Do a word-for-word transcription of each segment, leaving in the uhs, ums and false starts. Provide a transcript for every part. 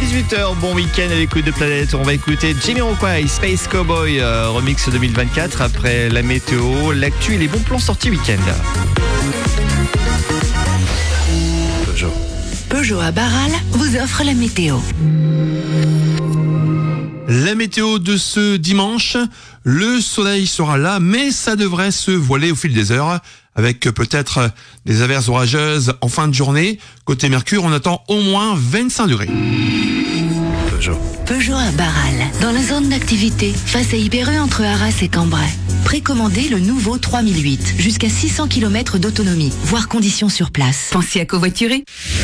dix-huit heures, bon week-end à l'écoute de Planète. On va écouter Jamiroquai, Space Cowboy, euh, remix deux mille vingt-quatre. Après la météo, l'actu et les bons plans sortis week-end. Peugeot. Peugeot à Barral vous offre la météo. La météo de ce dimanche, le soleil sera là, mais ça devrait se voiler au fil des heures, avec peut-être des averses orageuses en fin de journée. Côté Mercure, on attend au moins vingt-cinq degrés. Peugeot. Peugeot à Barral, dans la zone d'activité, face à Ibéreux entre Arras et Cambrai. Précommandez le nouveau trois mille huit, jusqu'à six cents kilomètres d'autonomie, voire conditions sur place. Pensez à covoiturer.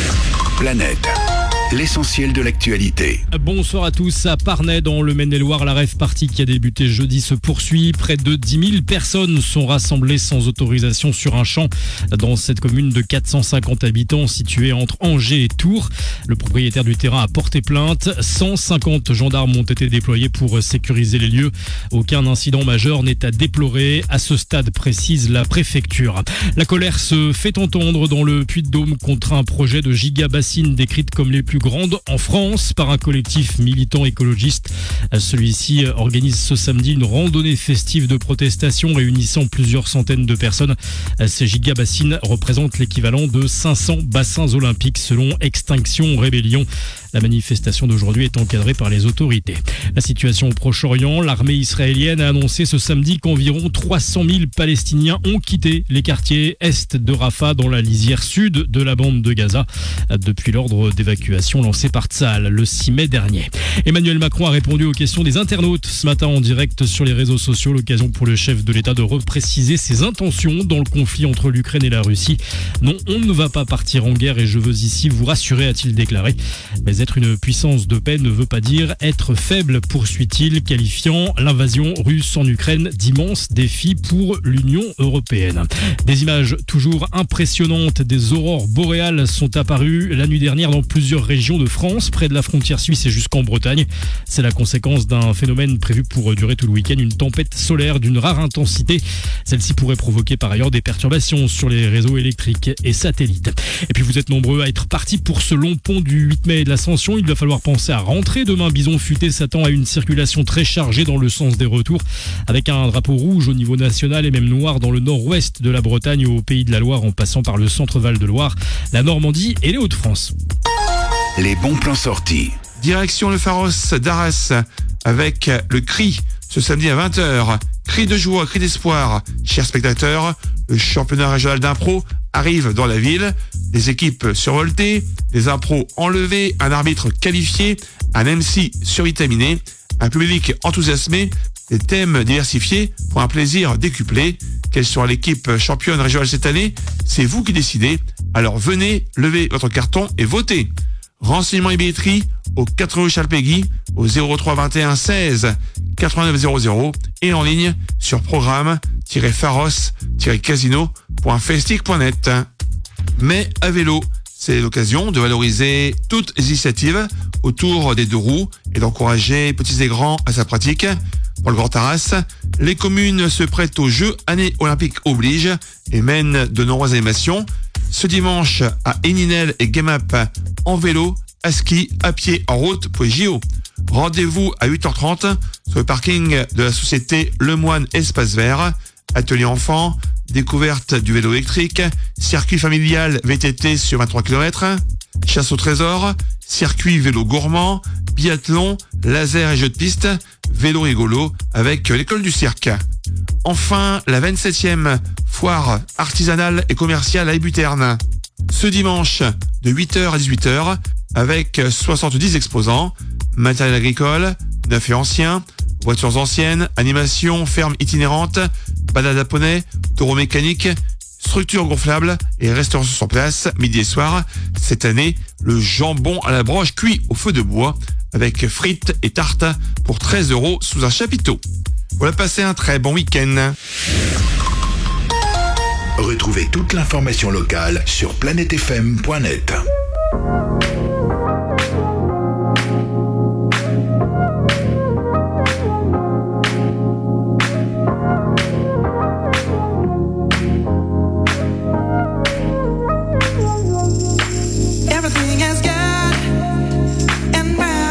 Planète. L'essentiel de l'actualité. Bonsoir à tous. À Parnay, dans le Maine-et-Loire, la rave party qui a débuté jeudi se poursuit. Près de dix mille personnes sont rassemblées sans autorisation sur un champ dans cette commune de quatre cent cinquante habitants située entre Angers et Tours. Le propriétaire du terrain a porté plainte. cent cinquante gendarmes ont été déployés pour sécuriser les lieux. Aucun incident majeur n'est à déplorer à ce stade, précise la préfecture. La colère se fait entendre dans le Puy-de-Dôme contre un projet de gigabassine décrite comme les plus grande en France par un collectif militant écologiste. Celui-ci organise ce samedi une randonnée festive de protestation réunissant plusieurs centaines de personnes. Ces gigabassines représentent l'équivalent de cinq cents bassins olympiques selon Extinction Rébellion. La manifestation d'aujourd'hui est encadrée par les autorités. La situation au Proche-Orient, l'armée israélienne a annoncé ce samedi qu'environ trois cent mille Palestiniens ont quitté les quartiers est de Rafah dans la lisière sud de la bande de Gaza depuis l'ordre d'évacuation lancé par Tsahal le six mai dernier. Emmanuel Macron a répondu aux questions des internautes ce matin en direct sur les réseaux sociaux. L'occasion pour le chef de l'État de repréciser ses intentions dans le conflit entre l'Ukraine et la Russie. Non, on ne va pas partir en guerre et je veux ici vous rassurer, a-t-il déclaré. Mais être une puissance de paix ne veut pas dire être faible, poursuit-il, qualifiant l'invasion russe en Ukraine d'immense défi pour l'Union européenne. Des images toujours impressionnantes des aurores boréales sont apparues la nuit dernière dans plusieurs régions de France, près de la frontière suisse et jusqu'en Bretagne. C'est la conséquence d'un phénomène prévu pour durer tout le week-end, une tempête solaire d'une rare intensité. Celle-ci pourrait provoquer par ailleurs des perturbations sur les réseaux électriques et satellites. Et puis vous êtes nombreux à être partis pour ce long pont du huit mai de l'Ascension. Il va falloir penser à rentrer. Demain, Bison Futé s'attend à une circulation très chargée dans le sens des retours, avec un drapeau rouge au niveau national et même noir dans le nord-ouest de la Bretagne au Pays de la Loire en passant par le centre Val de Loire, la Normandie et les Hauts-de-France. Les bons plans sortis. Direction le Pharos d'Arras avec le cri ce samedi à vingt heures. Cri de joie, cri d'espoir. Chers spectateurs, le championnat régional d'impro arrive dans la ville. Des équipes survoltées, des impros enlevés, un arbitre qualifié, un M C survitaminé, un public enthousiasmé, des thèmes diversifiés pour un plaisir décuplé. Quelle sera l'équipe championne régionale cette année? C'est vous qui décidez. Alors venez, levez votre carton et votez. Renseignements et billetterie au quatre rue Charles-Péguy au zéro trois vingt et un seize quatre-vingt-neuf zéro zéro et en ligne sur programme-faros-casino.festic point net. Mais à vélo, c'est l'occasion de valoriser toutes les initiatives autour des deux roues et d'encourager petits et grands à sa pratique. Pour le Grand Arras, les communes se prêtent aux Jeux, année olympique oblige, et mènent de nombreuses animations. Ce dimanche, à Héninel et Guémap, en vélo, à ski, à pied, en route pour les J O. Rendez-vous à huit heures trente sur le parking de la société Lemoine Espace Vert. Atelier enfant, découverte du vélo électrique, circuit familial V T T sur vingt-trois kilomètres, chasse au trésor, circuit vélo gourmand, biathlon, laser et jeux de piste, vélo rigolo avec l'école du cirque. Enfin, la vingt-septième foire artisanale et commerciale à Ébuterne. Ce dimanche, de huit heures à dix-huit heures, avec soixante-dix exposants, matériel agricole, neuf et ancien, voitures anciennes, animation, ferme itinérante, balade à poney, taureau mécanique, structure gonflable et restauration sur place, midi et soir. Cette année, le jambon à la broche cuit au feu de bois, avec frites et tartes pour treize euros sous un chapiteau. Voilà, passez un très bon week-end. Retrouvez toute l'information locale sur planète f m point net. Everything has got and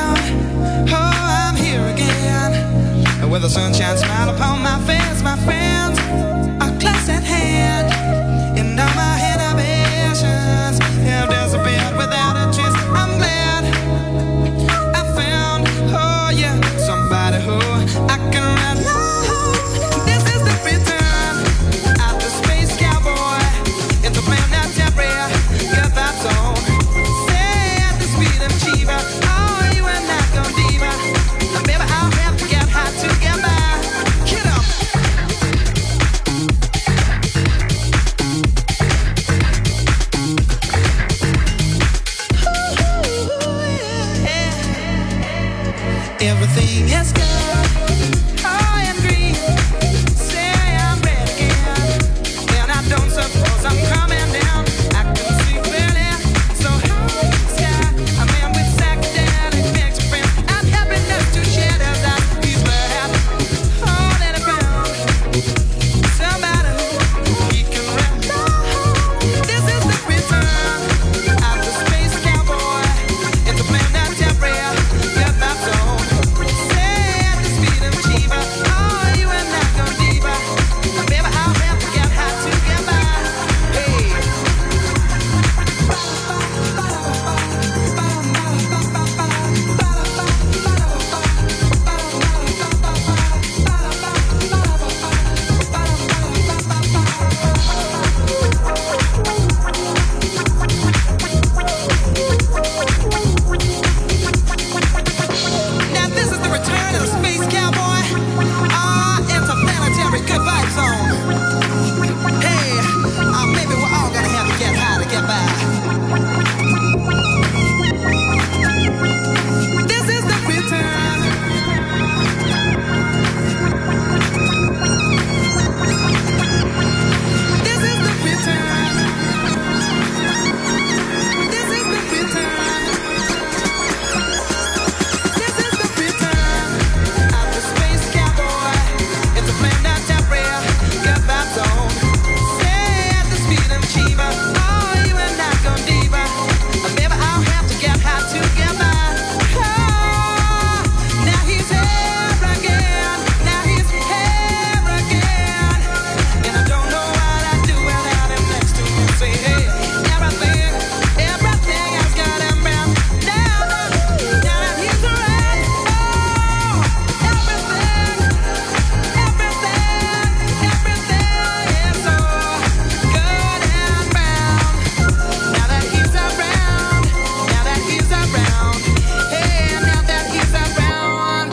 achiever. Oh, you and I go deeper. Baby, I'll have to get high together. Oh, now he's here again. Now he's here again. And I don't know what I'd do without him next to me. Say, hey, everything, everything has got him bound. Now, now that he's around. Oh, everything, everything, everything is so good and bound. Now that he's around, now that he's around. Hey, now that he's around.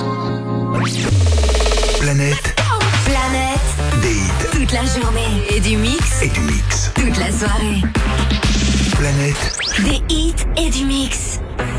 Planète Planète, des hits toute la journée. Et du mix, et du mix. toute la soirée. Planète Des hits et du mix.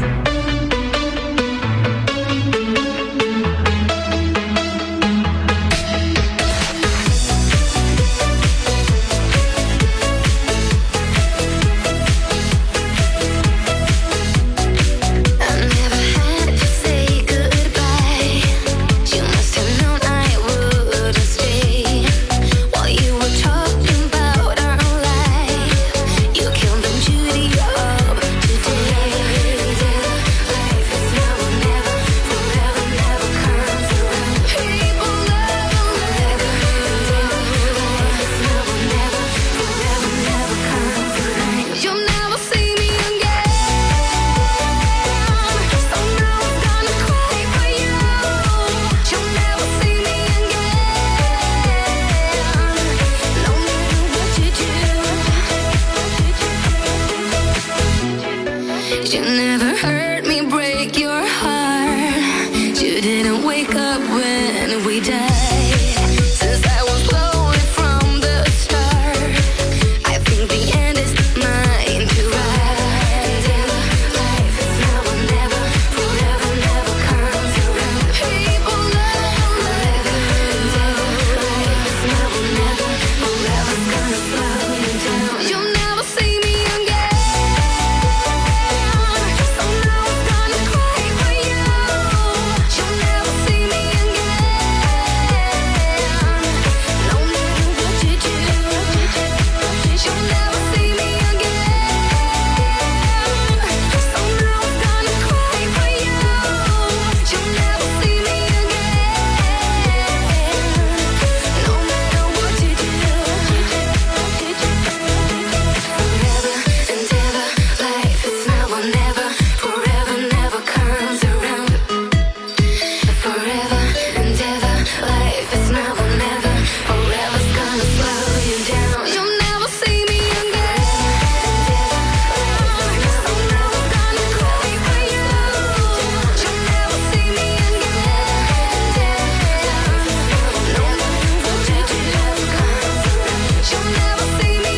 I never had to say goodbye. You must have known I wouldn't stay. While you were talking about our life, you killed the beauty of today. Life is now or never, forever never comes around. People love forever. Life is now or never, forever never comes around. You'll never see me again. So now I'm gonna cry for you. You'll never see me again. No matter what you do. You never hurt me, break your heart. You didn't wake up when we died. Since I was lonely from the start, I think the end is mine to ride. Life is now or never, forever never comes around. People love forever. Life is now or never, forever's gonna slow you down. You'll never see me again. So now I'm gonna cry for you. You'll never see me again. No matter what you do. You'll never see me again. So now I'm gonna cry for you. You'll never see me again. No matter what you do. Forever and ever, life is now or never. Forever never comes around. Forever and ever, life is now or never. Forever's gonna slow you down. You'll never see me again. So now I'm gonna cry for you. You'll never see me again. No matter what you do. You'll never see me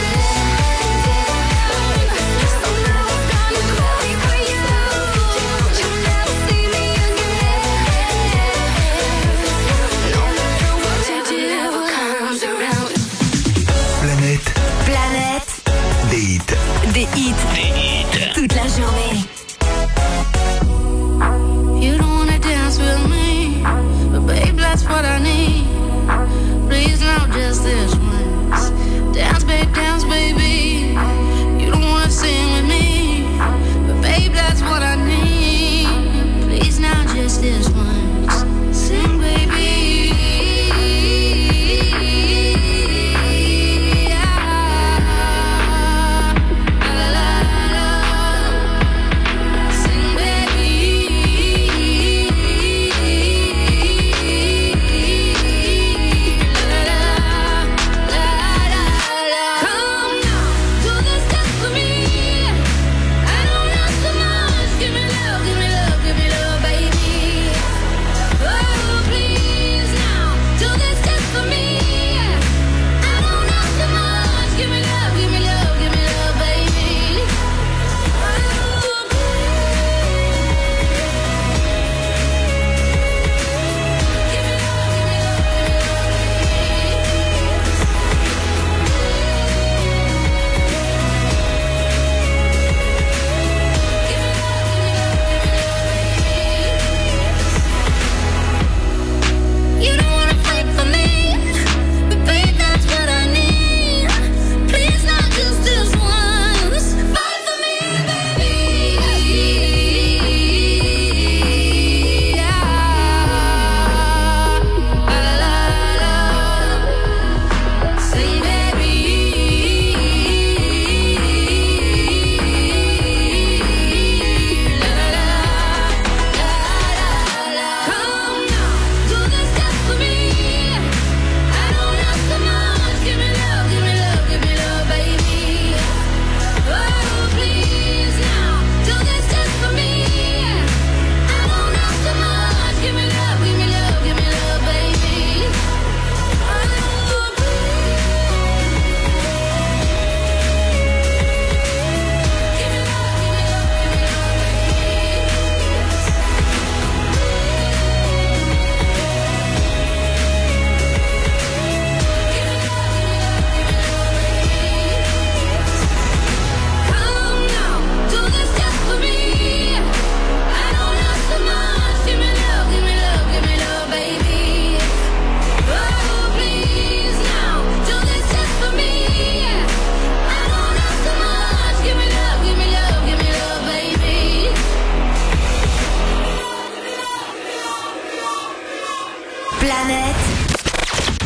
again. So now I'm gonna cry for you. You'll never see me again. No matter what you do, comes around. Planète Planète, des hits. des hits, toute la journée. You don't wanna dance with me, but babe, that's what I need. Please, now just this once. Dance, babe, dance, baby. You don't wanna sing with me, but babe, that's what I need. Please, now just this once. Sing, baby. La, la, la. Sing, baby. La, la, la, la. Come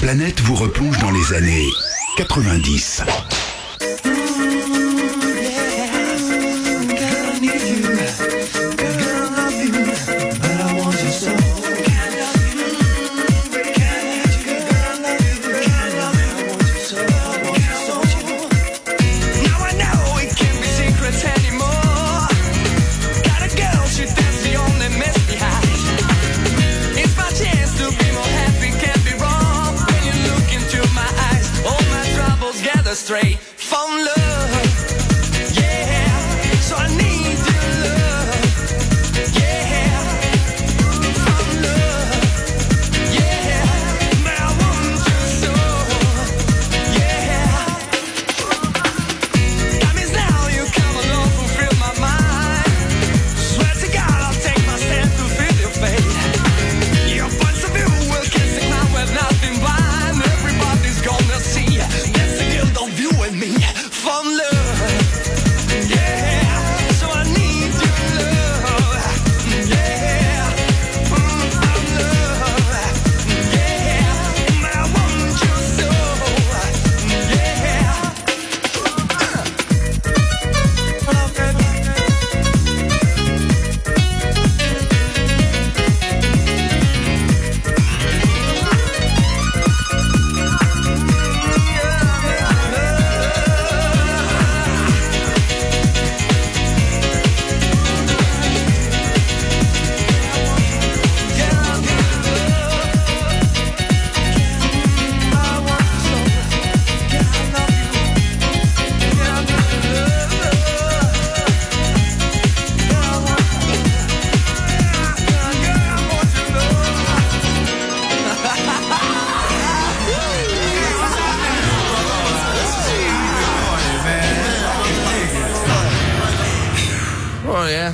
Planète vous replonge dans les années quatre-vingt-dix. Straight from love, yeah. So I need your love, yeah. From love, yeah. But I want you so, yeah. That means now you come along, fulfill my mind. Swear to God, I'll take my stand to feel your fate. Your points of view will kiss my with nothing blind. Everybody's gonna see that's the guilt of you and me. From love, yeah. So I need your love, yeah. Mm, from love, yeah. But I want you so, yeah. Oh yeah.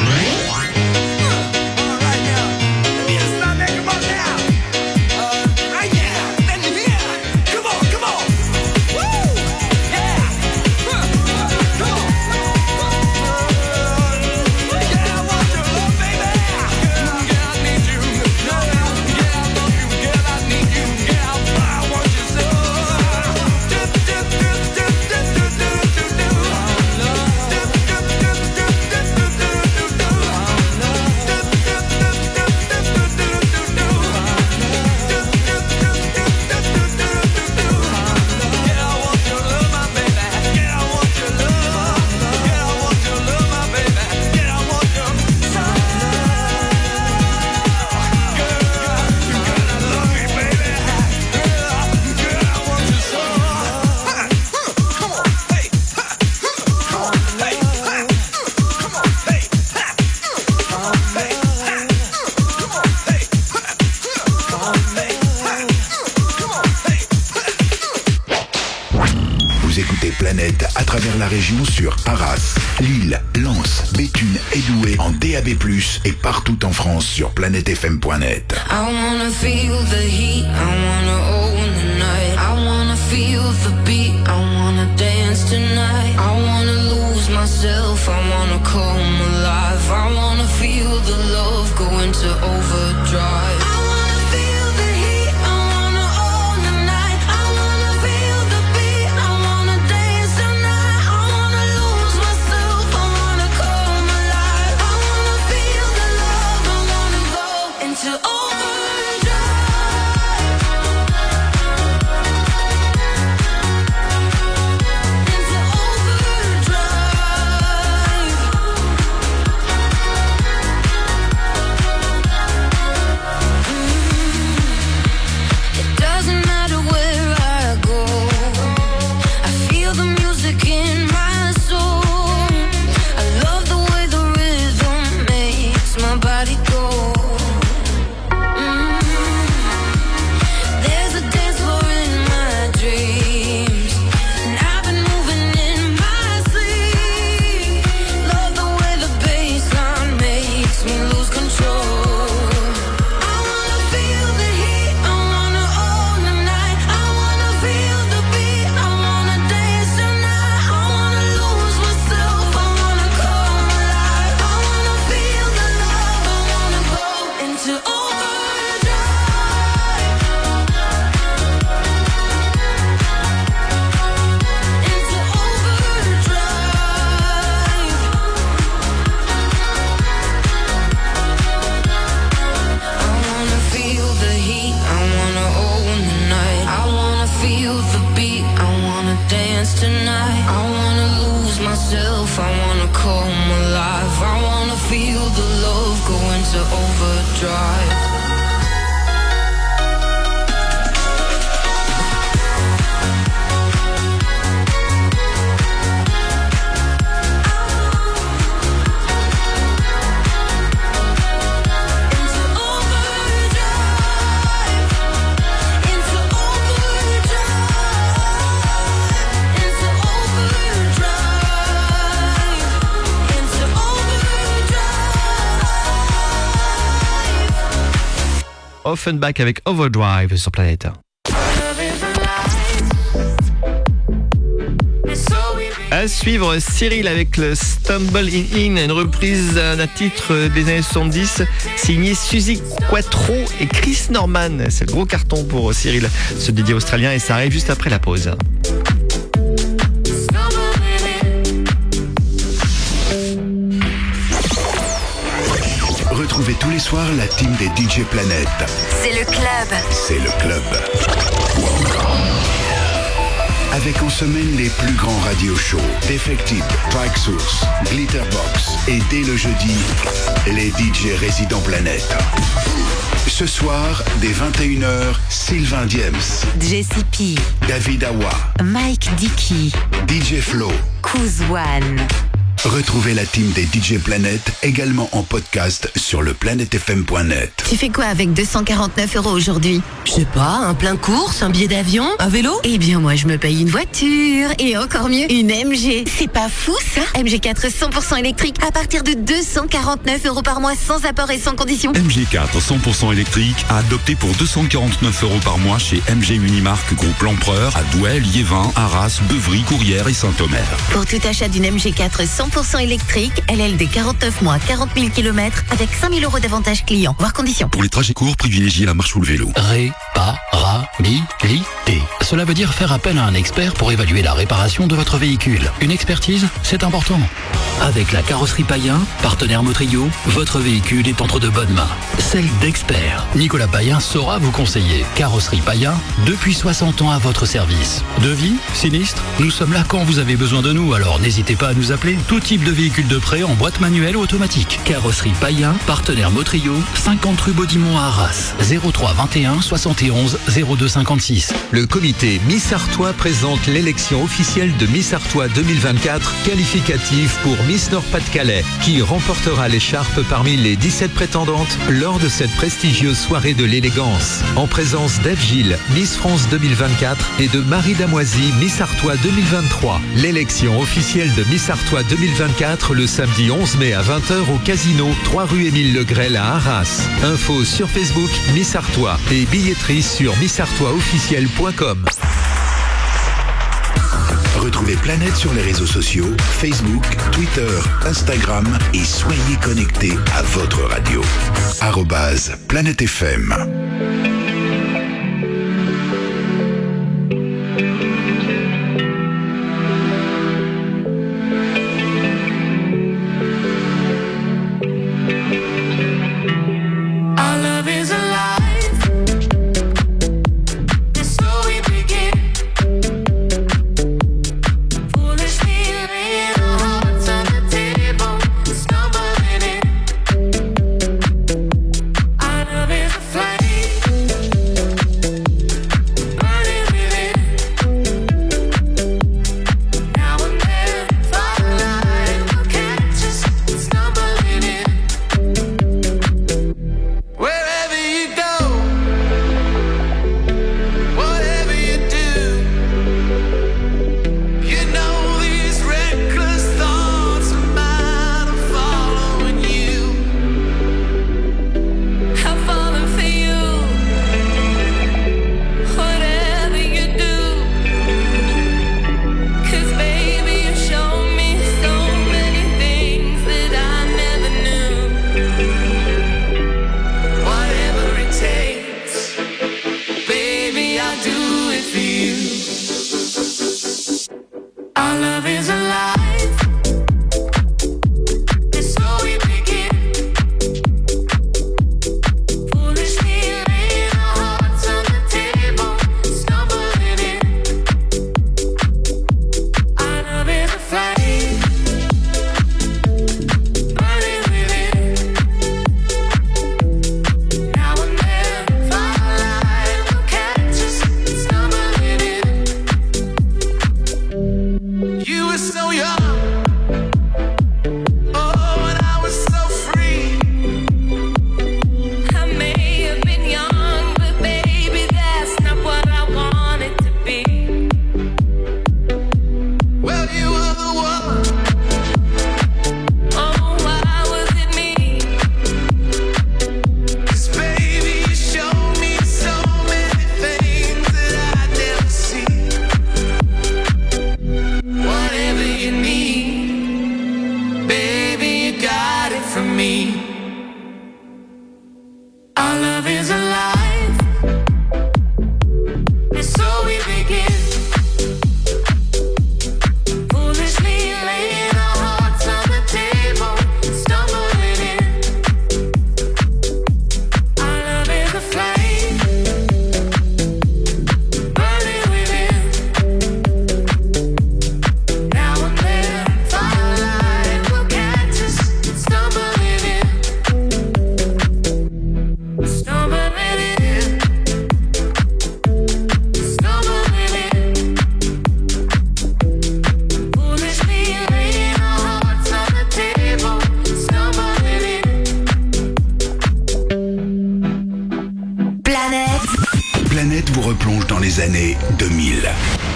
Vous écoutez Planète à travers la région sur Arras, Lille, Lens, Béthune et Douai en D A B plus, et partout en France sur planète f m point net. I wanna feel the heat, I wanna own the night. I wanna feel the beat, I wanna dance tonight. I wanna lose myself, I wanna come alive. I wanna feel the love go into overdrive. I wanna feel the heat, I wanna own the night. I wanna feel the beat, I wanna dance tonight. I wanna lose myself, I wanna come alive. I wanna feel the love, I wanna go into overdrive. Into overdrive. myself, I wanna come alive. I wanna feel the love go into overdrive. Offenbach avec Overdrive sur Planète. À suivre, Cyril avec le Stumble in In, une reprise d'un titre des années soixante-dix signé Suzy Quatro et Chris Norman. C'est le gros carton pour Cyril, ce D J australien, et ça arrive juste après la pause. Retrouvez tous les soirs la team des D J Planète. C'est le club. C'est le club. Avec en semaine les plus grands radio shows, Defected, Tracksource, Glitterbox et dès le jeudi, les D J résidents Planète. Ce soir, dès vingt et une heures, Sylvain Diems, Jessie P, David Awa, Mike Dickey, D J Flo. Kouzwan. Retrouvez la team des D J Planète également en podcast sur le planète f m point net. Tu fais quoi avec deux cent quarante-neuf euros aujourd'hui? Je sais pas, un plein course, un billet d'avion, un vélo? Eh bien moi je me paye une voiture, et encore mieux, une M G. C'est pas fou ça? M G quatre cent pour cent électrique à partir de deux cent quarante-neuf euros par mois sans apport et sans condition. M G quatre cent pour cent électrique à adopter pour deux cent quarante-neuf euros par mois chez M G Unimarque Groupe L'Empereur à Douai, Liévin, Arras, Beuvry, Courrières et Saint-Omer. Pour tout achat d'une M G quatre cent pour cent électrique, L L D quarante-neuf mois, quarante mille kilomètres avec cinq mille euros d'avantage client. Voir conditions. Pour les trajets courts, privilégiez la marche ou le vélo. Réparabilité. Cela veut dire faire appel à un expert pour évaluer la réparation de votre véhicule. Une expertise, c'est important. Avec la carrosserie Payen, partenaire Motrio, votre véhicule est entre de bonnes mains. Celle d'experts. Nicolas Payen saura vous conseiller. Carrosserie Payen, depuis soixante ans à votre service. Devis, sinistre, nous sommes là quand vous avez besoin de nous, alors n'hésitez pas à nous appeler. Tout type de véhicule de prêt en boîte manuelle ou automatique. Carrosserie Payen, partenaire Motrio, cinquante rue Baudimont à Arras. zéro trois vingt et un soixante et onze zéro deux cinquante-six. Le comité Miss Artois présente l'élection officielle de Miss Artois deux mille vingt-quatre, qualificative pour Miss Nord-Pas-de-Calais, qui remportera l'écharpe parmi les dix-sept prétendantes lors de cette prestigieuse soirée de l'élégance. En présence d'Ève Gilles, Miss France deux mille vingt-quatre, et de Marie Damoisy, Miss Artois deux mille vingt-trois. L'élection officielle de Miss Artois deux mille vingt-quatre le samedi onze mai à vingt heures au Casino, trois rue Émile Legrel à Arras. Info sur Facebook Miss Artois et billetterie sur miss artois officiel point com. Retrouvez Planète sur les réseaux sociaux, Facebook, Twitter, Instagram et soyez connectés à votre radio. arobase Planète F M. Flame. so young. Oh, and I was so free. I may have been young, but baby, that's not what I wanted to be. Well, you were the one. Oh, why was it me? 'Cause baby, you showed me so many things that I'd never see. Whatever you need, baby, you got it from me. Our love is alive, and so we begin. Foolishly laying our hearts on the table, stumbling in. Our love is a flame, burning within. Now and then, firelight will catch us, stumbling in. Stumbling in. Stumbling in. Foolishly laying our hearts on the table, stumbling in. Planète. Planète vous replonge dans les années deux mille.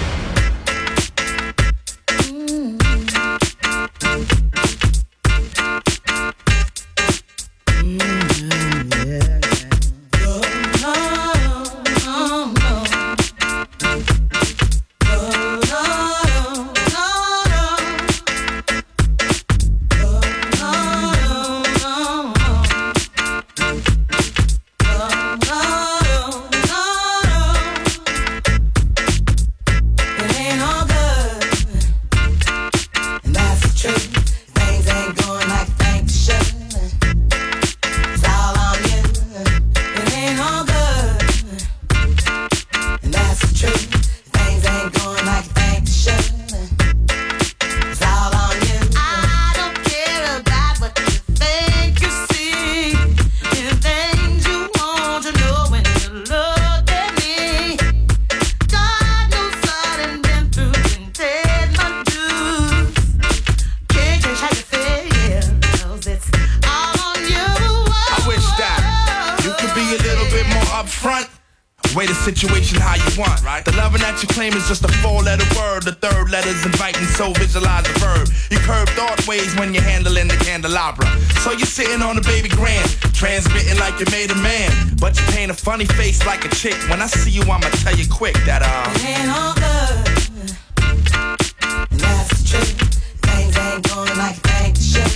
It ain't all good, and that's the truth. Things ain't going like things should. It's all on you. It ain't all good, and that's the truth. Things ain't going like things should. It's all on you. I don't care about what you think you see. The things you want to know when you look at me. God knows I done been through and paid my dues. Can't change how you feel, 'cause it's all on you. I wish that you could be a little bit more upfront. Way the situation how you want. The loving that you claim is just a four-letter word. The third letter's inviting, so visualize the verb. You curve thought ways when you're handling the candelabra. So you're sitting on a baby grand, transmitting like you made a man. But you paint a funny face like a chick. When I see you, I'ma tell you quick that uh It ain't all good, and that's the truth. Things ain't going like things should.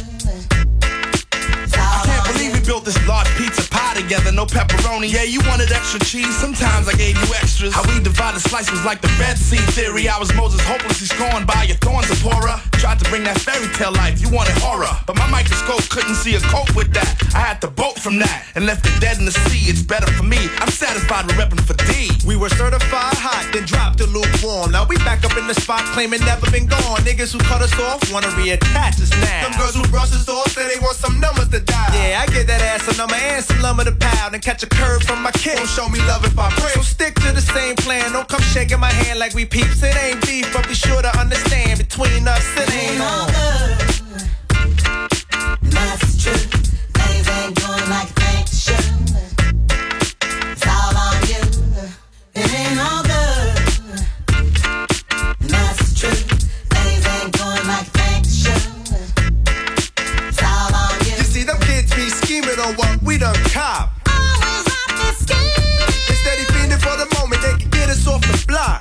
It's all I can't on believe you. we built this large pizza pie together, no pepperoni. Yeah, you wanted extra cheese, sometimes I gave you extras. How we divided slice was like the Red Sea theory. I was Moses hopelessly scorned by your thorns, Zipporah. Tried to bring that fairy tale life, you wanted horror. But my microscope couldn't see a cope with that. I had to bolt from that and left it dead in the sea. It's better for me, I'm satisfied with repping for D. We were certified hot, then dropped to lukewarm. Now we back up in the spot, claiming never been gone. Niggas who cut us off wanna reattach us now. Them girls who brush us off say they want some numbers to dial. Yeah, I get that ass a number and some lumber to pound and catch a curve from my kid. Don't show me love if I pray. So stick to the same plan. Don't come shaking my hand like we peeps. It ain't beef, but be sure to understand between us it It ain't ain't all on. good, and that's the truth. Things ain't going like things should. It's all on you. It ain't all good, and that's the truth. Things ain't going like things should. It's all on you. You see, them kids be scheming on what we done cop. Always out there scheming. Instead of fiending for the moment, they can get us off the block.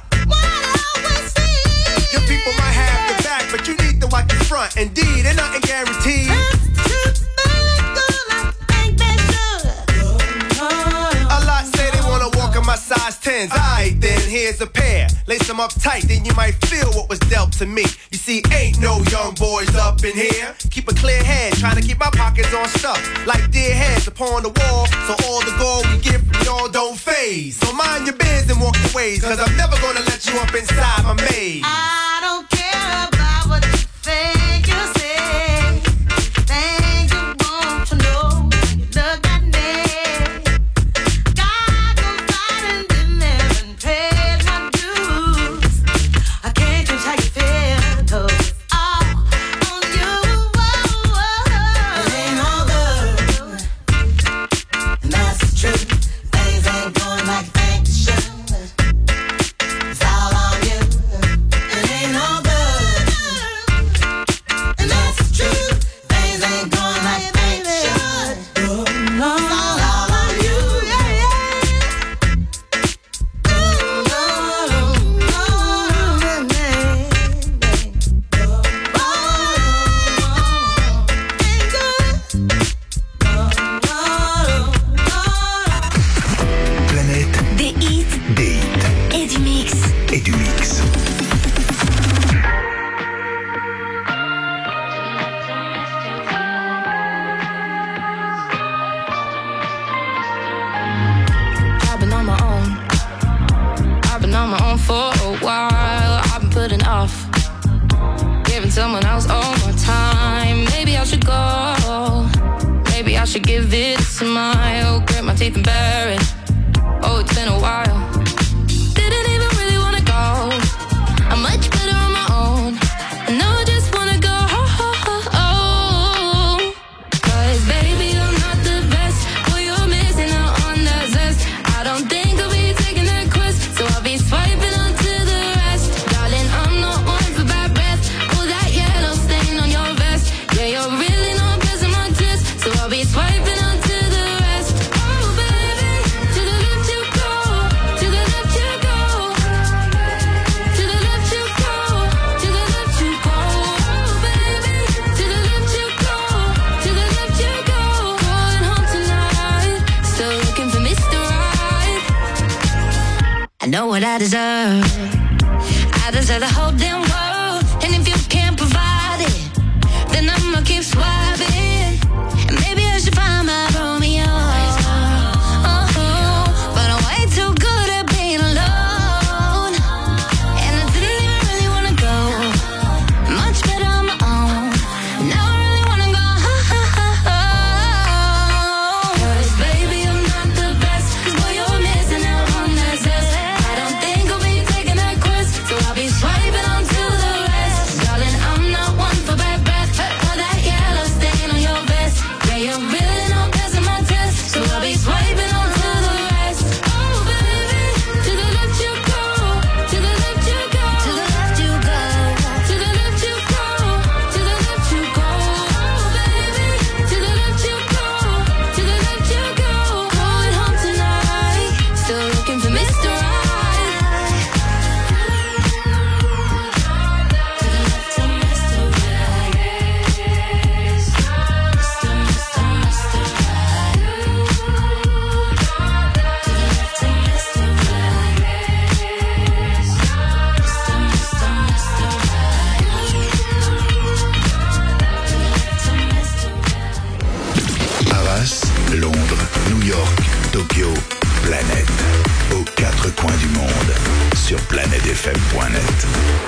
Your people might have your back, but you need to watch the front. Indeed, and nothing guaranteed. A lot say they wanna walk in my size tens. Alright then, here's a pair. Lace them up tight, then you might feel what was dealt to me. You see, ain't no young boys up in here. Keep a clear head, trying to keep my pockets on stuff. Like dear heads upon the wall, so all the gold we get from y'all don't phase. So mind your biz and walk your ways, cause I'm never gonna let you up inside my maze. I don't care about what you think you say. Things you want to know when you look at me. God knows I done been there and paid my dues. I can't change how you feel, 'cause it's all someone else all my time. Maybe I should go. Maybe I should give it a smile. Grit my teeth and bear it. Oh, it's been a while. Didn't even really wanna go. I'm much better on my own. And now I just wanna go. Cause baby, I'm not the best. Boy, you're missing out on that zest. I don't think I'll be taking that quest. So I'll be swiping on to the rest. Darling, I'm not one for bad breath. Oh, that yellow stain on your vest. Yeah, you're really not pressing my test. So I'll be swiping on to the rest. Oh, baby, to the left you go. To the left you go. To the left you go. To the left you go. Oh, baby, to the left you go. To the left you go. Going home tonight. Still looking for Mister Right. I know what I deserve. I deserve the whole damn world. And if you can't provide it, then I'ma keep swiping. And maybe I should find my Romeo. Oh, but I'm way too good at being alone. And I didn't even really wanna go. Much better on my own. Now I really wanna go. Cause baby, I'm not the best. Cause boy, you're missing out on that zest. I don't think I'll be taking that quest. So I'll be swiping on to the rest. Darling, I'm not one for bad breath. Or that yellow stain on your vest. Yeah, you're really not passing my test. So I'll be swiping on to the rest. Oh, baby, to the left you go. To the left you go. To the left you go. To the left you go. To the left you go. Oh, baby, to the left you go. To the left you go. Going home tonight. Still looking for Mister Right. Arras, Londres, New York, Tokyo, Planète. Aux quatre coins du monde. Sur planète f m point net.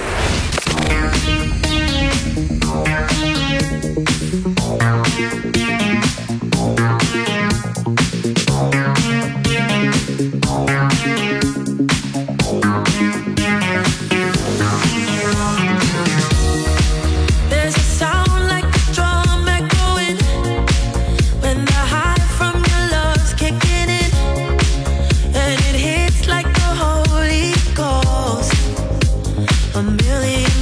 There's a sound like a drum echoing when the high from your love's kicking in, and it hits like the Holy Ghost. A million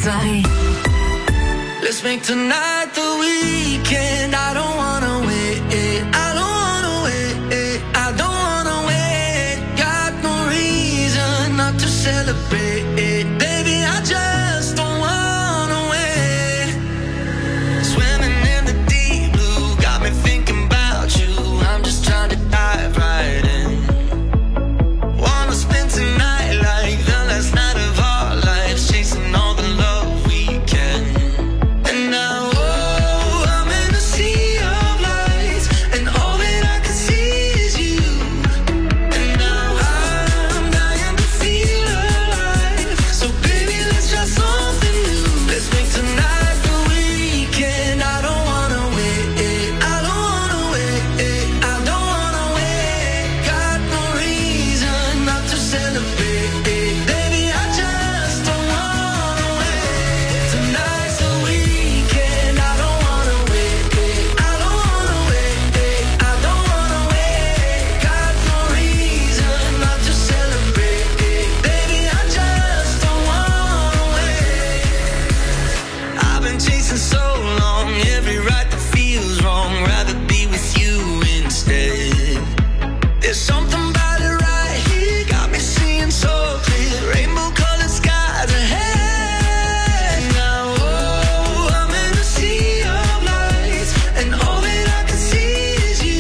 soirée. Let's make tonight the weekend. I don't wanna wait. I don't wanna wait. I don't wanna wait. Got no reason not to celebrate. Baby, I just don't wanna wait. Swimming in the deep blue got me thinking about you. I'm just trying to dive right in. Wanna spend tonight like the last night of our lives, chasing all the love we can. And now, oh, I'm in a sea of lights, and all that I can see is you. And now I'm dying to feel alive. So baby, let's try something new. Let's make tonight the weekend. I don't wanna wait. I don't wanna wait. I don't wanna wait. Got no reason not to celebrate. Baby, I just don't wanna wait. Tonight's the weekend. I don't wanna wait. I don't wanna wait. I don't wanna wait. Got no reason not to celebrate. Baby, I just don't wanna wait. I've been chasing so long, every right that feels wrong. Rather be with you instead. There's something about it right here, got me seeing so clear. Rainbow colored skies ahead. Now, oh, I'm in a sea of lights, and all that I can see is you.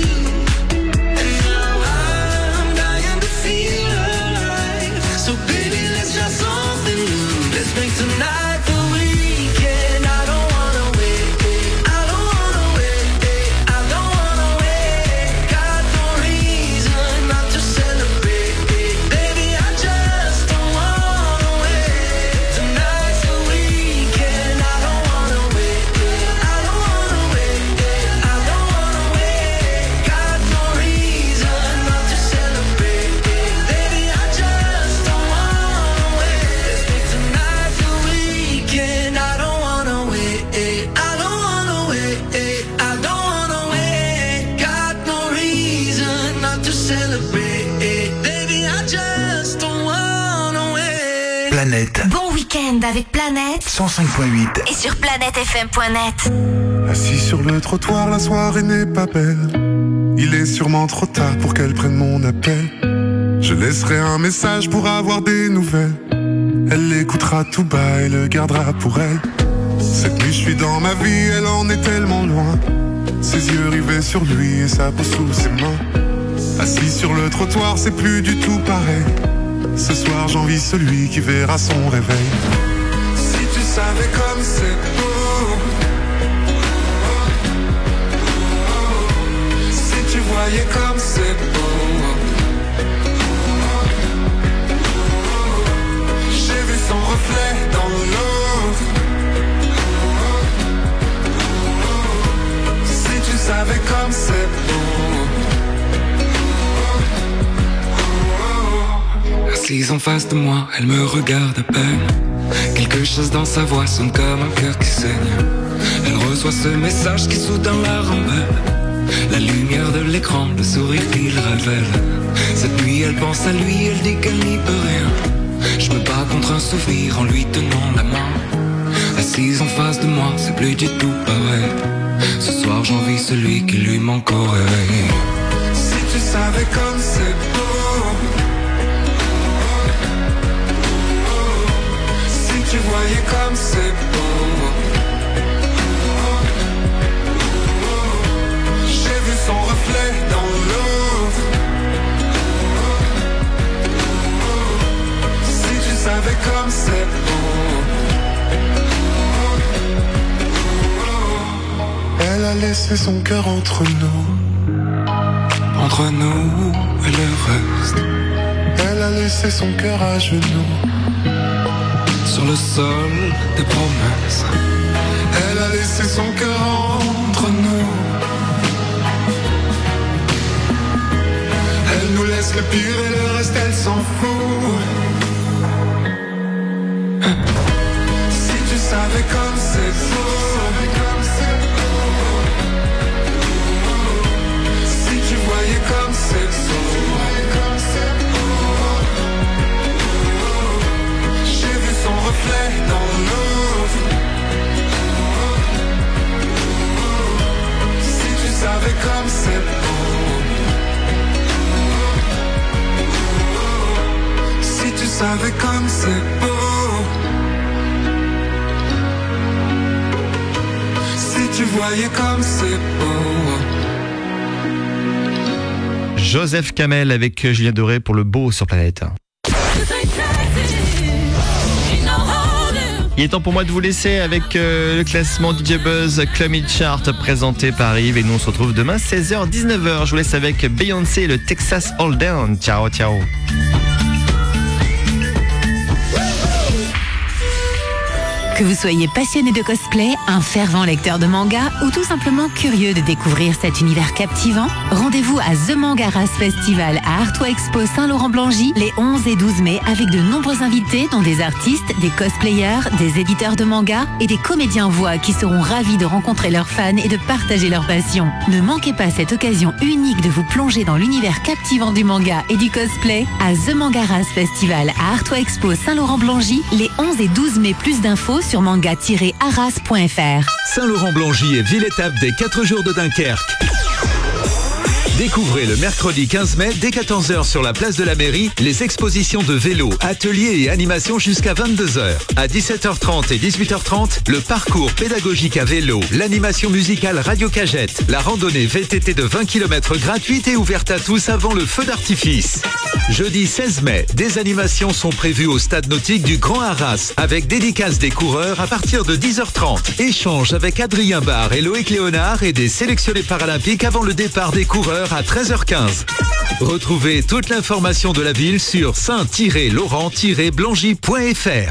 And now I'm dying to feel alive. So baby, let's try something new. Let's make tonight the weekend. I don't wanna wait. I don't wanna wait. I don't wanna wait. Got no reason not to celebrate. Baby, I just don't wanna wait. Tonight's the weekend. I don't wanna wait. I don't wanna wait. I don't wanna wait. Got no reason not to celebrate. Baby, I just don't wanna wait. Let's make tonight the weekend. I don't wanna wait. I don't wanna wait. I don't wanna wait. Got no reason not to celebrate. Baby, I just don't wanna wait. Planète Bon week-end avec Planète cent cinq point huit. et sur planète f m point net. Assis sur le trottoir, la soirée n'est pas belle. Il est sûrement trop tard pour qu'elle prenne mon appel. Je laisserai un message pour avoir des nouvelles. Elle l'écoutera tout bas et le gardera pour elle. Cette nuit je suis dans ma vie, elle en est tellement loin. Ses yeux rivés sur lui et sa peau sous ses mains. Assis sur le trottoir, c'est plus du tout pareil. Ce soir j'envie celui qui verra son réveil. Si tu savais comme c'est beau, si tu voyais comme c'est beau. J'ai vu son reflet dans l'eau. Si tu savais comme c'est beau. Assise en face de moi, elle me regarde à peine. Quelque chose dans sa voix sonne comme un cœur qui saigne. Elle reçoit ce message qui soudain la rembelle. La lumière de l'écran, le sourire qu'il révèle. Cette nuit elle pense à lui, elle dit qu'elle n'y peut rien. Je me bats contre un souvenir en lui tenant la main. Assise en face de moi, c'est plus du tout pareil. Ce soir j'envie celui qui lui manque au réveil. Si tu savais comme c'est beau. Si tu voyais comme c'est beau. J'ai vu son reflet dans l'eau. Si tu savais comme c'est beau. Elle a laissé son cœur entre nous. Entre nous et le reste. Elle a laissé son cœur à genoux. Sur le sol des promesses. Elle a laissé son cœur entre nous. Elle nous laisse le pire et le reste elle s'en fout. Si tu savais comme c'est beau. Si tu voyais comme c'est beau. J'ai vu son reflet dans l'eau. savais comme c'est beau. Si tu voyais comme c'est beau. Joseph Kamel avec Julien Doré pour le beau sur Planète. Il est temps pour moi de vous laisser avec euh, le classement D J Buzz Club Hit Chart présenté par Yves et nous on se retrouve demain seize heures dix-neuf heures. Je vous laisse avec Beyoncé et le Texas Hold'em. Ciao ciao. Que vous soyez passionné de cosplay, un fervent lecteur de manga ou tout simplement curieux de découvrir cet univers captivant, rendez-vous à The Mangaras Festival à Artois Expo Saint-Laurent-Blangy les onze et douze mai avec de nombreux invités dont des artistes, des cosplayers, des éditeurs de manga et des comédiens voix qui seront ravis de rencontrer leurs fans et de partager leur passion. Ne manquez pas cette occasion unique de vous plonger dans l'univers captivant du manga et du cosplay à The Mangaras Festival à Artois Expo Saint-Laurent-Blangy les onze et douze mai. Plus d'infos sur manga tiret arras point f r. Saint-Laurent-Blangy est ville-étape des quatre jours de Dunkerque. Découvrez le mercredi quinze mai dès quatorze heures sur la place de la mairie les expositions de vélo, ateliers et animations jusqu'à vingt-deux heures. À dix-sept heures trente et dix-huit heures trente, le parcours pédagogique à vélo, l'animation musicale Radio Cagette, la randonnée V T T de vingt kilomètres gratuite et ouverte à tous avant le feu d'artifice. Jeudi seize mai, des animations sont prévues au stade nautique du Grand Arras avec dédicace des coureurs à partir de dix heures trente. Échange avec Adrien Barre et Loïc Léonard et des sélectionnés paralympiques avant le départ des coureurs à treize heures quinze. Retrouvez toute l'information de la ville sur saint laurent blangy point f r.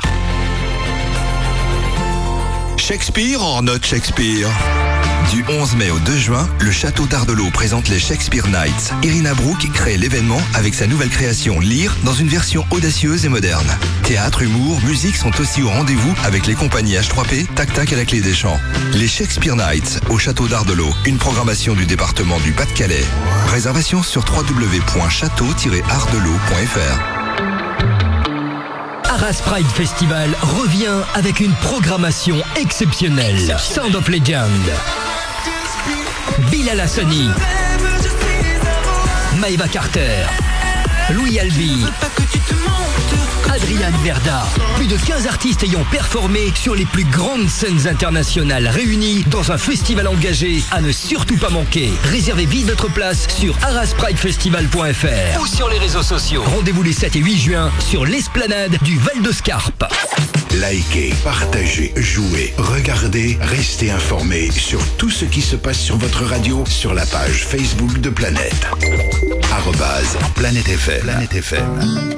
Shakespeare en note Shakespeare. Du onze mai au deux juin, le château d'Ardelot présente les Shakespeare Nights. Irina Brook crée l'événement avec sa nouvelle création Lire dans une version audacieuse et moderne. Théâtre, humour, musique sont aussi au rendez-vous avec les compagnies H trois P, Tac Tac à la clé des champs. Les Shakespeare Nights au château d'Ardelot, une programmation du département du Pas-de-Calais. Réservation sur w w w point château tiret ardelot point f r. Arras Pride Festival revient avec une programmation exceptionnelle. Sound of Legend, Bilal Hassani, Maeva Carter, Louis Albi, Adrian Verda. Plus de quinze artistes ayant performé sur les plus grandes scènes internationales réunies dans un festival engagé à ne surtout pas manquer. Réservez vite votre place sur arras pride festival point f r ou sur les réseaux sociaux. Rendez-vous les sept et huit juin sur l'esplanade du Val de Scarpe. Likez, partagez, jouez, regardez, restez informés sur tout ce qui se passe sur votre radio sur la page Facebook de Planète. Arrobase Planète F M. Planète F M.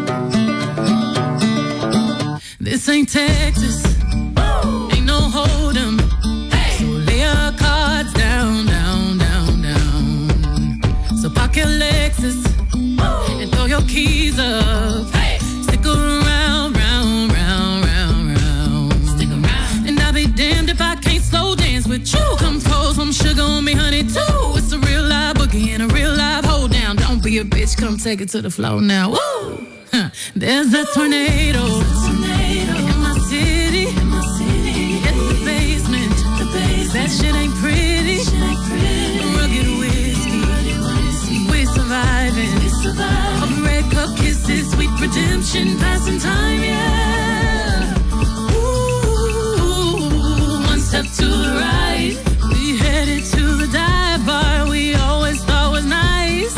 This ain't Texas, ain't no hold'em. So lay your cards down, down, down, down. So park your Lexus and throw your keys up. Stick around, round, round, round, round. Stick around. And I'll be damned if I can't slow dance with you. Come pour some sugar on me, honey, too. It's a real live boogie and a real live hold down. Don't be a bitch, come take it to the floor now. Woo! Huh. There's a tornado. In my city, in my city, in the basement, the basement. That shit ain't pretty. Shit ain't pretty. Rugged whiskey, rugged whiskey. We're surviving. We're surviving. Of red cup kisses, sweet redemption, passing time, yeah. Ooh, one step to the right, we headed to the dive bar we always thought was nice.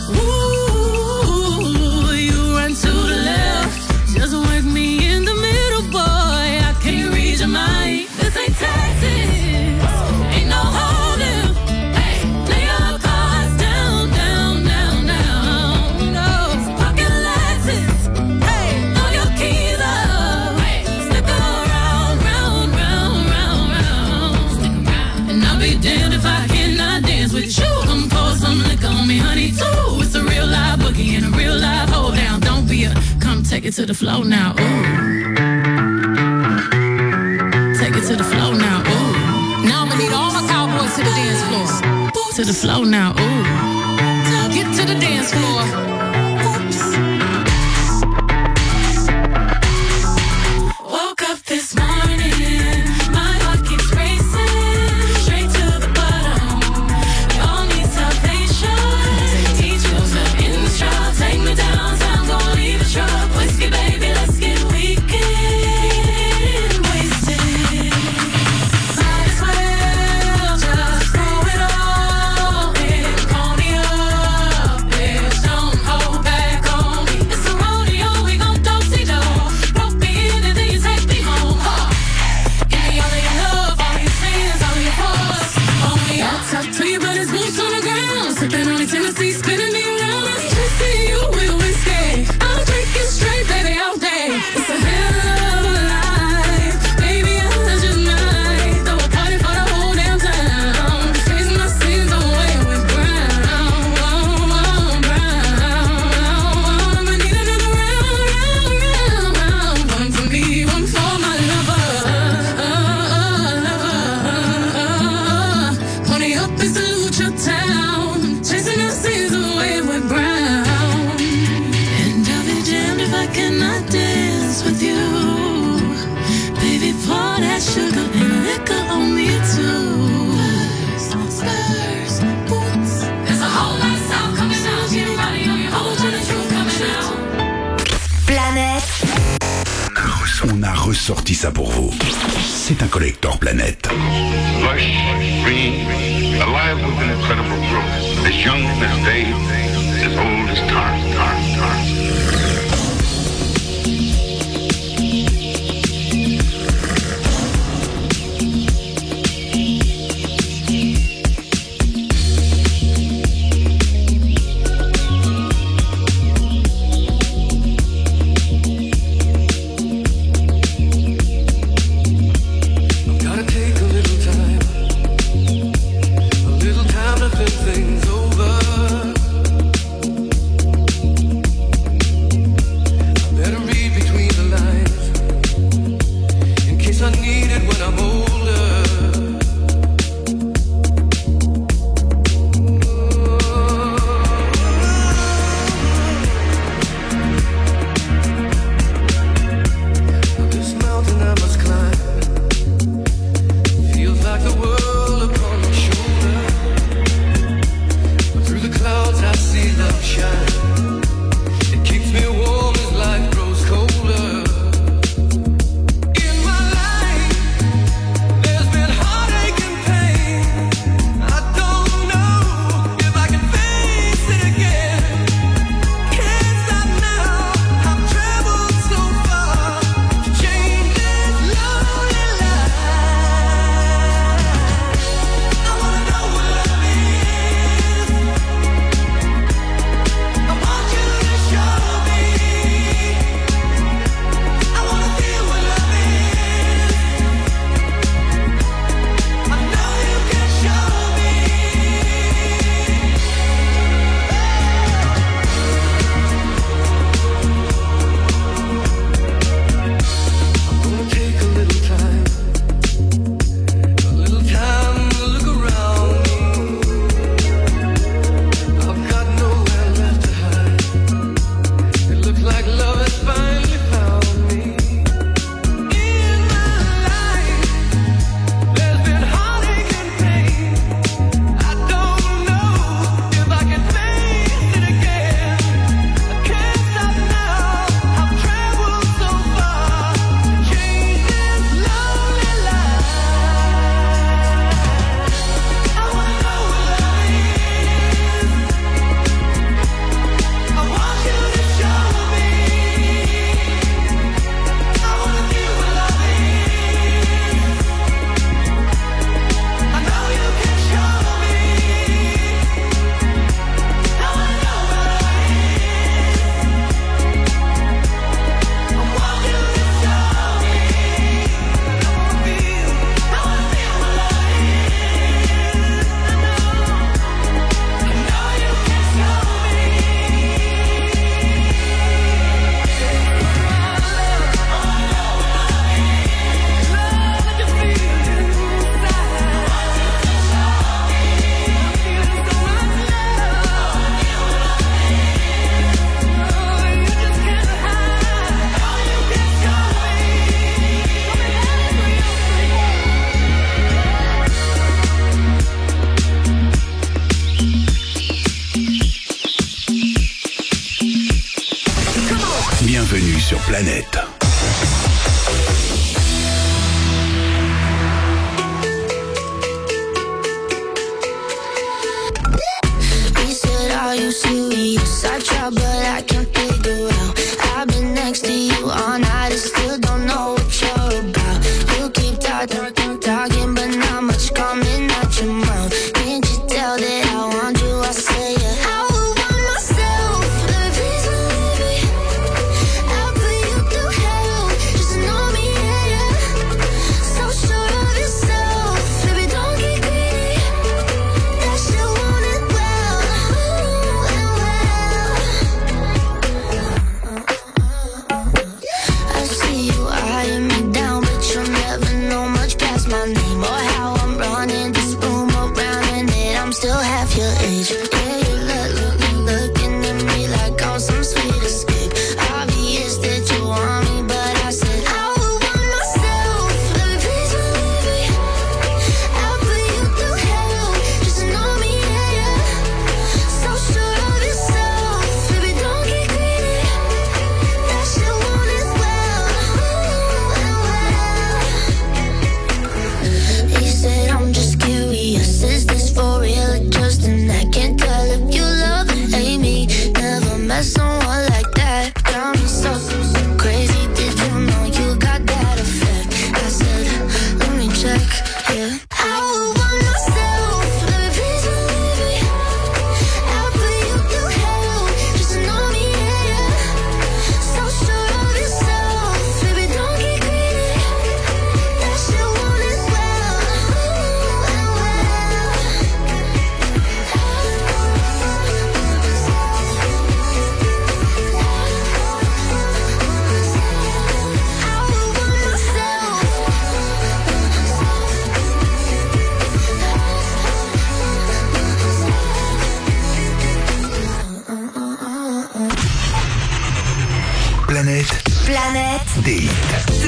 Ooh, you run to the left, just work me in the middle, boy. I can't read your mind. This ain't Texas, ain't no hold'em. Hey, lay your cards down, down, down, down. No, pocket Lexus. Hey, throw your keys up. Hey, stick around, round, round, round, round. Stick around, and I'll be damned if I cannot dance with you. Come pour some liquor on me, honey, too. It's a real live boogie and a real live hold down. Don't be a, come take it to the floor now. Ooh. Take it to the floor now. Ooh. Now I'm gonna need all my cowboys to the dance floor. To the floor now. Ooh. Get to the dance floor. Woke up this morning, my heart keeps racing, straight to the bottom. We all need salvation. Teach yourself in the trial, take me downtown, gonna leave a truck, whiskey, baby. sorti ça pour vous. C'est un collector Planète. Lush, green, alive with an incredible growth, as young as day, as old as time, time, time. Gotta take a little time, a little time to think things over. I better read between the lines, in case I need it when I'm older. This mountain I must climb feels like the world upon my shoulder. But through the clouds I see love shine. It keeps me warm as life grows colder. In my life, there's been heartache and pain. I don't know if I can face it again. Can't stop now. I've traveled so far to change this lonely life. I wanna know what love is. I want you to show me. I wanna feel what love is. I know you can show me. I'm gonna take a little time, a little time to look around me. I've got nowhere left to hide. It looks like love has finally found me. In my life, there's been heartache and pain. I don't know if I can face it again. I can't stop now. I've traveled so far to change this lonely life. I wanna know what love is. I want you to show me. I wanna feel what love is. I know you can show me. I wanna know what love is. I want you to show me. I wanna feel, I wanna feel what love is. I know, I know you can show Bienvenue sur Planète. He said, are you serious? I try, but I can't figure out. I've been next to you all night and still don't know what you're about. You keep talking, talking, but not much coming out your mouth. Can't you tell that I want you? I say it. I would want myself the reason living. I'll put you through hell. Just know me, yeah, yeah. So sure of yourself, baby, don't get greedy. That shit want it well, ooh, and well. I see you eyeing me down, but you'll never know much past my name or how I'm running.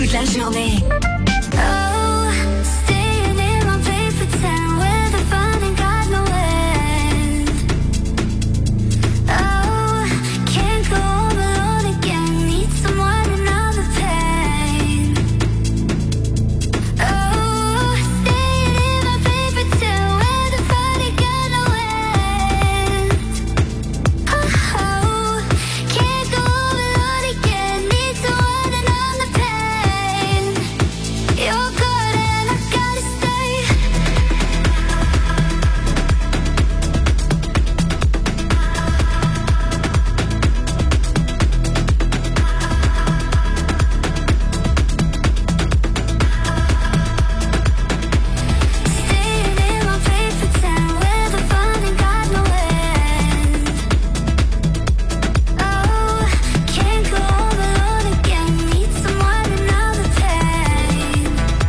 toute la journée. Oh, staying in my paper town where the fun ain't got no end. Oh, can't go home alone again. Need someone to numb the pain. Oh, staying in my paper town where the fun ain't got no end. Oh, can't go home alone again. Need someone to numb the pain. You're good and I gotta stay. Staying in my paper town where the fun ain't got no end. Oh, can't go home alone again. Need someone to numb the pain.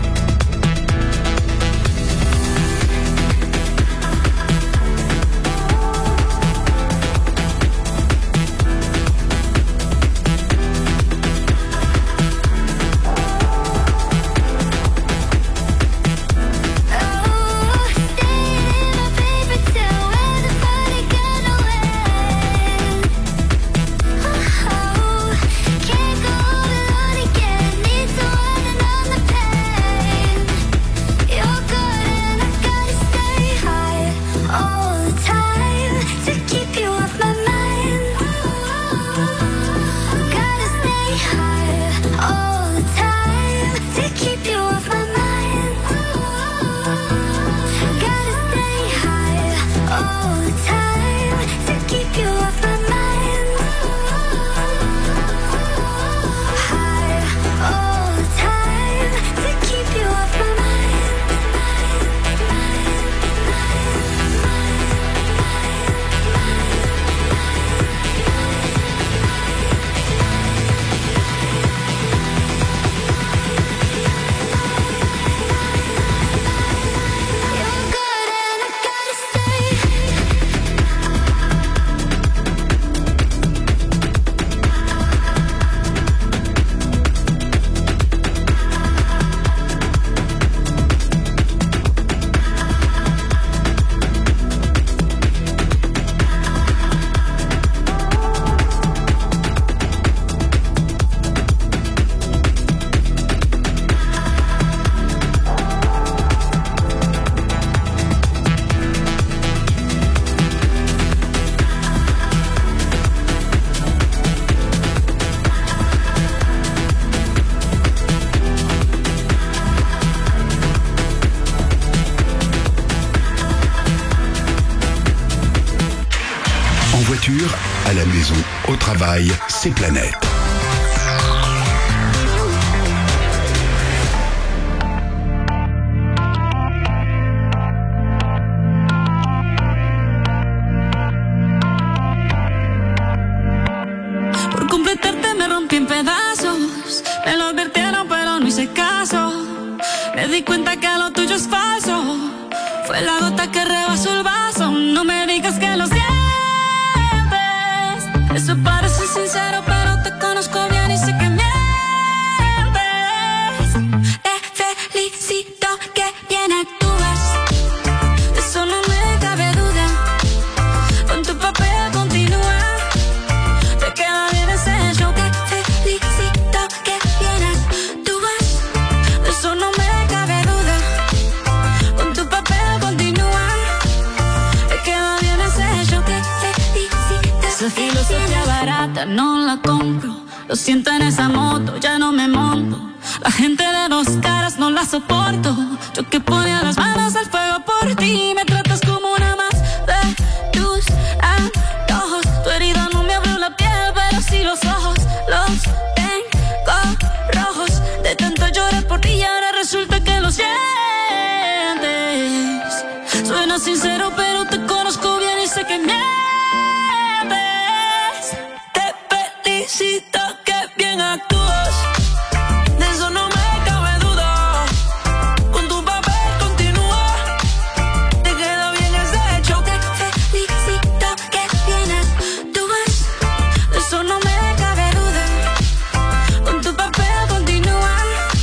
Oh, staying in my paper town where the fun ain't got no end. Oh, can't go home alone again. Need someone to numb the pain. You're good and I gotta stay high all the time to keep you off my mind. Gotta stay high all the time to keep you off my mind. Gotta stay high all the time to keep you off my mind. High all the time to keep you off my You're good and I gotta stay. En voiture, à la maison, au travail, c'est Planète. Por completarte me rompí en pedazos. Me lo advirtieron pero no hice caso. Me di cuenta que lo tuyo es falso. Fue la gota que rebasó el vaso. No me digas que lo sientes. Eso parece sincero pero te conozco bien y sé que mientes. Te felicito que bien actúas. De eso no me cabe duda. Con tu papel continúa. Te queda bien ese show. Te felicito que bien actúas. De eso no me cabe duda. Con tu papel continúa. Te queda bien ese show. Te felicito. Esa filosofía barata no la compro. Lo siento en esa moto, ya no me monto. La gente de dos caras no la soporto. Yo que ponía las manos al fuego por ti. Me tratas como una más de tus antojos. Tu herida no me abrió la piel, pero sí los ojos. Los tengo rojos. De tanto llorar por ti y ahora resulta que lo sientes. Suena sincero, pero te conozco bien y sé que mientes. Te felicito que bien actúas. De eso no me cabe duda. Con tu papel continúa. Te queda bien ese show. Te felicito que bien actúas. De eso no me cabe duda. Con tu papel continúa.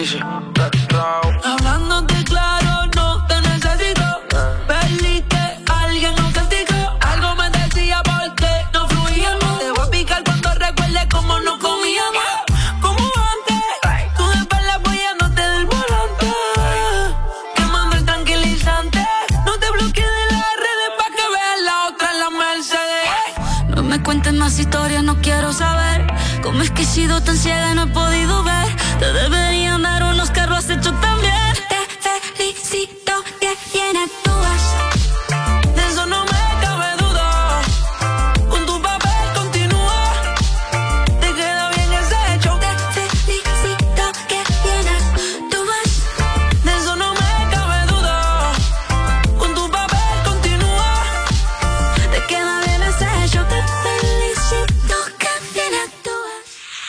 dice, hablándote claro, no te necesito. Perdiste a alguien auténtico. Algo me decía porque no fluíamos. Te voy a picar cuando recuerde cómo no comíamos. Como antes, tú de espalda apoyándote del volante, quemando el tranquilizante. No te bloquees de las redes pa' que veas la otra en la Mercedes. No me cuentes más historias, no quiero saber cómo es que he sido tan ciega y no he podido ver. Te deberían dar unos carros hechos también.